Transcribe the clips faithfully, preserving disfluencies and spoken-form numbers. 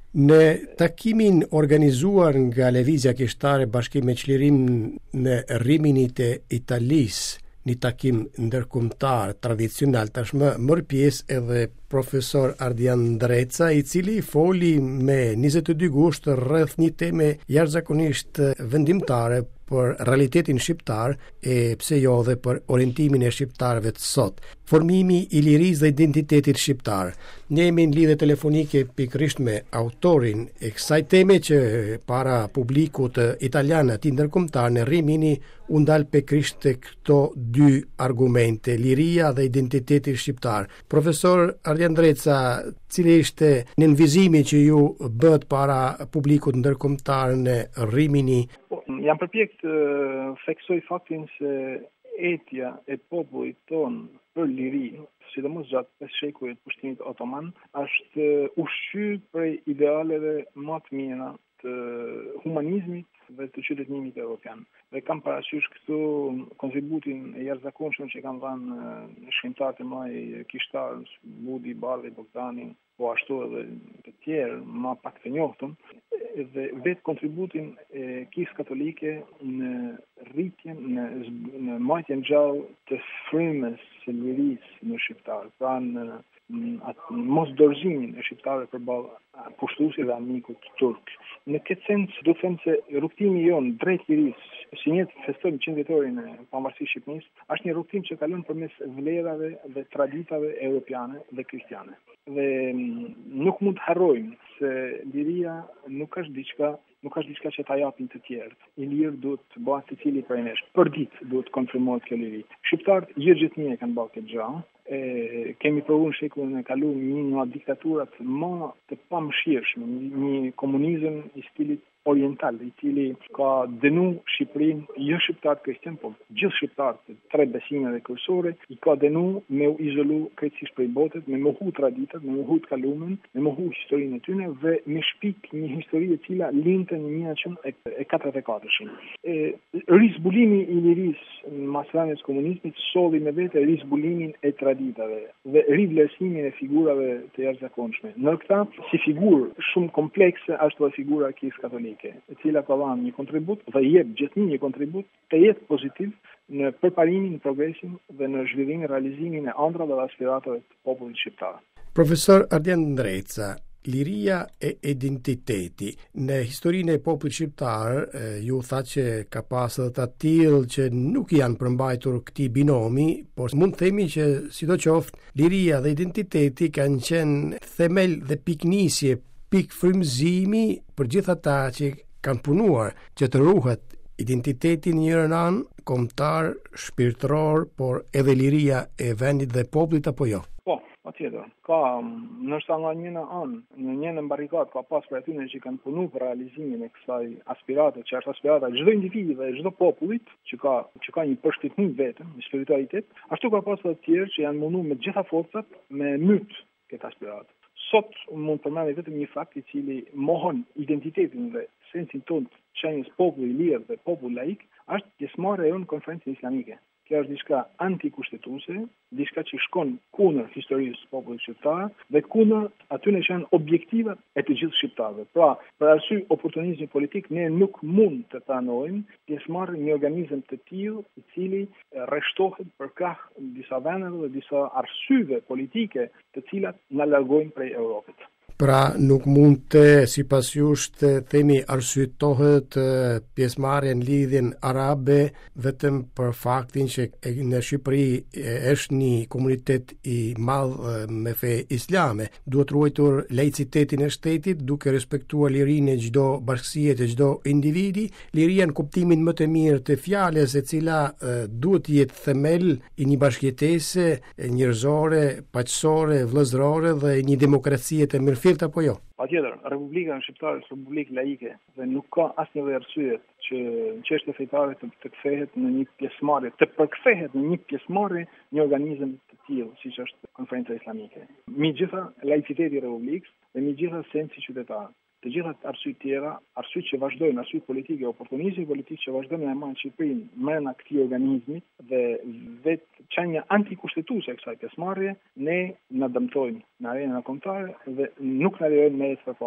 Në takimin organizuar nga Lëvizja Kishtare Bashkim me Çlirim në Riminit e Italisë, një takim ndërkombëtar tradicional, tashmë mor pjesë edhe profesor Ardian Ndreca, i cili foli me njëzet e dy gusht rreth një teme jashtëzakonisht vendimtare për realitetin shqiptar e pse jo dhe për orientimin e shqiptarëve të sot. Formimi i lirisë dhe identitetit shqiptar. Ne jemi në lidhje telefonike pikërisht me autorin e kësaj teme që para publikut italian aty ndërkombëtar në Rimini u ndal pikërisht te këto dy argumente, liria dhe identiteti shqiptar. Profesor Ardian Ndreca, cili ishte nënvizimi që ju bët para publikut ndërkombëtar në Rimini? Jam përpjek të theksoj faktin se etja e popullit ton për liri, sidomos gjatë pesë shekujve të pushtimit otoman, është ushqyer prej idealeve më të mira të humanizmit dhe të qytetënimit evropian. Dhe kam parasysh këtu kontributin e jashtëzakonshëm që kanë dhënë shkrimtarët e mëdhenj kishtar, Budi, Balli, Bogdani, po ashtu edhe të tjerë më pak të njohur, dhe vetë kontributin e Kisë Katolike në rritjen, në, në majtjen gjallë të frymës së lirisë në shqiptar, pra në, në atë mos dorëzimin e shqiptarëve përballë pushtuesit dhe amikut turk. Në këtë sens, do të them se rrugtimi jon drejt lirisë, si një të festojmë qindëvjetorin e pavarësisë së Shqipërisë, është një rrugtim që kalon përmes vlerave dhe traditave europiane dhe kristiane. Dhe nuk mund të harrojmë se liria nuk është diçka nuk është diçka që ta japin të tjerët. I lirë duhet të bëhet secili prej nesh. Për ditë duhet të konfirmohet kjo liri. Shqiptarët gjithnjë e kanë bërë këtë gjë. E kemi provuar në shekullin e kaluar një nga diktaturat më të pamëshirshme, një komunizëm i stilit oriental, i cili ka dënu Shqipërinë, jo shqiptarët krishtian, por gjithë shqiptarët të tre besimeve kryesore, i ka dënu me u izolu krejtësisht prej botës, me mohu traditat, me mohu të kalumen, me mohu historinë e tyre dhe me shpik një histori e cila lindte në një nëntëqind e katërdhjetë e katër. Rizbulimi i lirisë në masranjes komunizmit solli me vete rizbulimin e traditave dhe rivlerësimin e figurave të jashtëzakonshme. Në këta, si figurë shumë komplekse, ashtu edhe figura e Kisë Katolike, e cila ka dhënë një kontribut dhe jep gjithnjë një kontribut të jetë pozitiv në përparimin, në progresin dhe në zhvillimin, realizimin e ëndrave dhe aspiratave të popullit shqiptar. Profesor Ardian Ndreca, liria e identiteti në historinë e popullit shqiptar, ju tha që ka pasur të tillë që nuk janë përmbajtur këtij binomi, por mund të themi që sidoqoftë liria dhe identiteti kanë qenë themel dhe piknisje, pikë frymëzimi për gjithë ata që kanë punuar që të ruhet identiteti në njërin anë, kombëtar, shpirtëror, por edhe liria e vendit dhe popullit apo jo? Po, patjetër. Ka, nështë nga njëna anë, në njënë mbarikat, ka pas për atyne që kanë punu për realizimin e kësaj aspirate, që është aspirata çdo individi dhe çdo popullit, që ka, që ka një përshtatnim vetëm, një spiritualitet, ashtu ka pas për të tjerë që janë mundu me gjitha forcat me myt këtë aspiratë. Sot mund të përmendë vetëm një fakt i cili mohon identitetin dhe sensin tonë të qenies populli i lirë dhe popull laik, është pjesëmarrja jonë në konferencën islamike. Kjo është diçka antikushtetuese, diçka që shkon kundër historisë së popullit shqiptar dhe kundër atyre që janë objektivat e të gjithë shqiptarëve. Pra, për arsye oportunizmi politik, ne nuk mund të pranojmë pjesëmarrjen një organizëm të tillë i cili rreshtohet për krah disa vendeve dhe disa arsyeve politike të cilat na largojnë prej Europës. Pra nuk mund të, si pas jush, të themi arsyetohet pjesëmarrja në lidhjen arabe vetëm për faktin që në Shqipëri është një komunitet i madh me fe islame. Duhet ruajtur laicitetin e shtetit duke respektuar lirinë e çdo bashkësie të çdo individi, liria në kuptimin më të mirë të fjalës e cila duhet të jetë themel i një bashkëjetese njerëzore, paqësore, vëllëzërore dhe një demokracie të mirë apo jo? Patjetër, Republika Shqiptare është republikë laike dhe nuk ka asnjë arsye që në çështje fetare të, të kthehet në një pjesëmarrje, të përkthehet në një pjesëmarrje një organizëm të tillë, siç është Konferenca Islamike. Megjithatë, laiciteti i Republikës dhe megjithatë sensi qytetar. Të gjitha arsye tjera, arsye që vazhdojnë, arsye politike, oportunizmi politik që vazhdojnë në marrë Shqipërinë brenda këtij organizmi dhe vetë qenia antikushtetuese e kësaj pjesëmarrje, ne na dëmtojnë në arenën kombëtare dhe nuk na lejojnë me të përpara.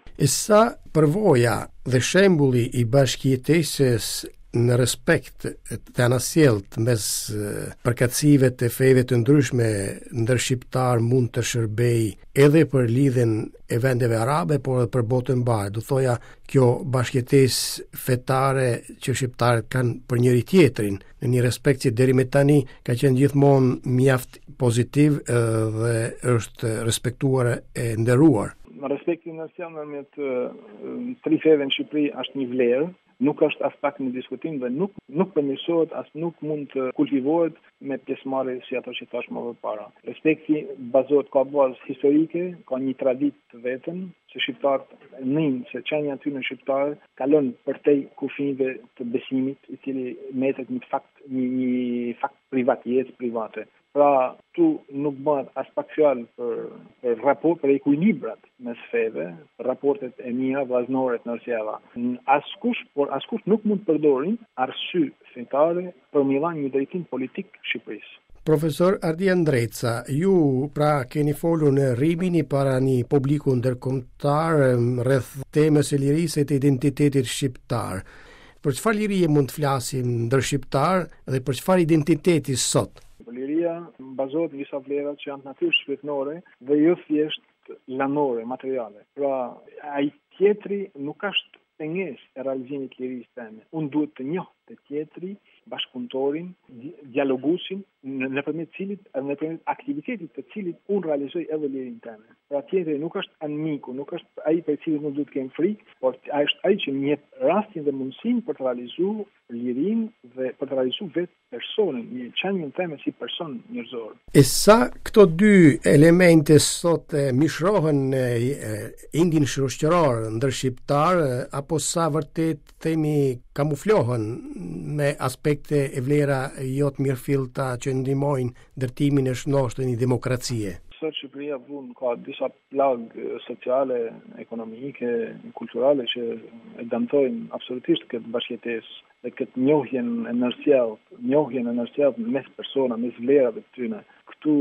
E sa përvoja dhe shembulli i bashkëjetesës në respekt të anasjellët mes përkatësive të feve të ndryshme ndër shqiptar mund të shërbej edhe për lidhjen e vendeve arabe, por edhe për botën e mbar. Do thoja kjo bashkëjetesë fetare që shqiptarët kanë për njëri tjetrin në një respekt që deri më tani ka qenë gjithmonë mjaft pozitiv dhe është respektuar e nderuar. Respekti ndërmjet me të tri feve në Shqipëri është një vlerë, nuk është as pak në diskutim dhe nuk nuk përmirësohet, as nuk mund të kultivohet me pjesëmarrje si ato që thash më përpara. Respekti bazohet ka bazë historike, ka një traditë të vetën, që shqiptarët nin se qenia aty në shqiptarë kalon përtej kufive të besimit, i cili metet një fakt një, një fakt privat, jetë private. Pra, tu nuk bëhet as pak fjalë për, për raport, për ekuilibrat mes feve, raportet e mira vllazënore të ndërsjella. Askush, por askush nuk mund të përdorin arsye fetare për me dhënë një drejtim politik Shqipërisë. Profesor Ardian Dreca, ju pra keni folur në Rimini para një publiku ndërkombëtar rreth temës së lirisë e të identitetit shqiptar. Për çfarë lirie mund të flasim ndër shqiptar dhe për çfarë identiteti sot? Liria bazohet në disa vlera që janë natyrë shpirtërore dhe jo thjesht lanore, materiale. Pra, ai tjetri nuk është pengesë e realizimit të lirisë teme. Unë duhet të njoh të tjetri, bashkëpunëtorin, dialoguesin, nëpërmjet cilit, nëpërmjet aktivitetit të cilit unë realizoj edhe lirinë teme. Pra tjetri nuk është anëmiku, nuk është ai për cilin nuk duhet të kem frikë, por ai është ai që më jep rastin dhe mundësinë për të realizuar lirinë dhe për të realizuar vetë personin, një qenien teme si person njerëzor. E sa këto dy elemente sot e, mishrohen e, e, indin shoqëror ndër shqiptar apo sa vërtet themi kamuflohen me aspekte e vlera jo të mirëfillta që ndihmojnë ndërtimin e shëndoshtë një demokracie? Sot Shqipëria vun ka disa plagë sociale, ekonomike, kulturale që e dëmtojnë absolutisht këtë bashkëjetesë dhe këtë njohjen e ndërsjellë, njohjen e ndërsjellë mes persona, mes vlerave të tyre. Këtu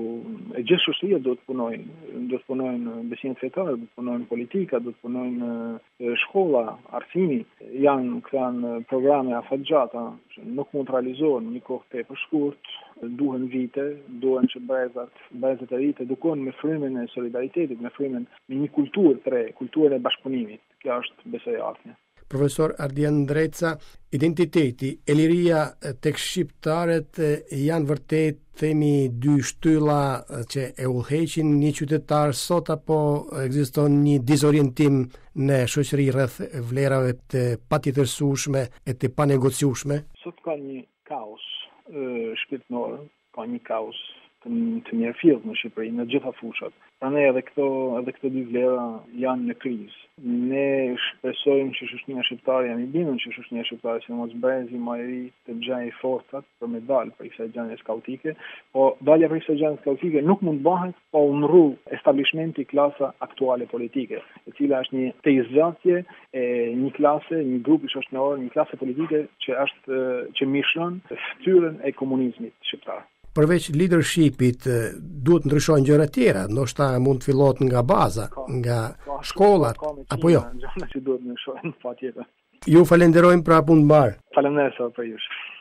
e gjithë shoqëria do të punojnë, do të punojnë besimet fetare, do të punojnë politika, do të punojnë shkolla, arsimit. Janë këto programe afatgjata që nuk mund të realizohen në një kohë tepër shkurt, duhen vite, duhen që brezat, brezat e ri të edukohen me frymën e solidaritetit, me frymën me një kulturë të re, kulturën e bashkëpunimit. Kjo është besoj ardhmja. Profesor Ardian Dreca, identiteti e liria tek shqiptarët janë vërtet themi dy shtylla që e udhëheqin një qytetar sot apo ekziston një dizorientim në shoqëri rreth vlerave të patjetërsueshme e të panegociueshme? Sot ka një kaos shpirtëror, ka një kaos të, të mirëfillt në Shqipëri në gjitha fushat. Prandaj edhe këto edhe këto dy vlera janë në krizë. Ne shpresojmë që shoqëria shqiptare, jam i bindur që shoqëria shqiptare, sidomos brezi më i ri, të gjejë forcat për me dalë prej kësaj gjendje kaotike, po dalja prej kësaj gjendje kaotike nuk mund bëhet pa u ndrru establishmenti klasa aktuale politike, e cila është një teizatje e një klase, një grupi shoqëror, një klase politike që është që mishron fytyrën e komunizmit shqiptar. Përveç leadershipit, duhet ndryshojnë gjëra tjera, ndoshta mund të fillohet nga baza, nga shkollat, apo jo? Gjëra që duhet ndryshojnë, patjetër. Ju falenderojmë pra punë mbar. Faleminderit për ju.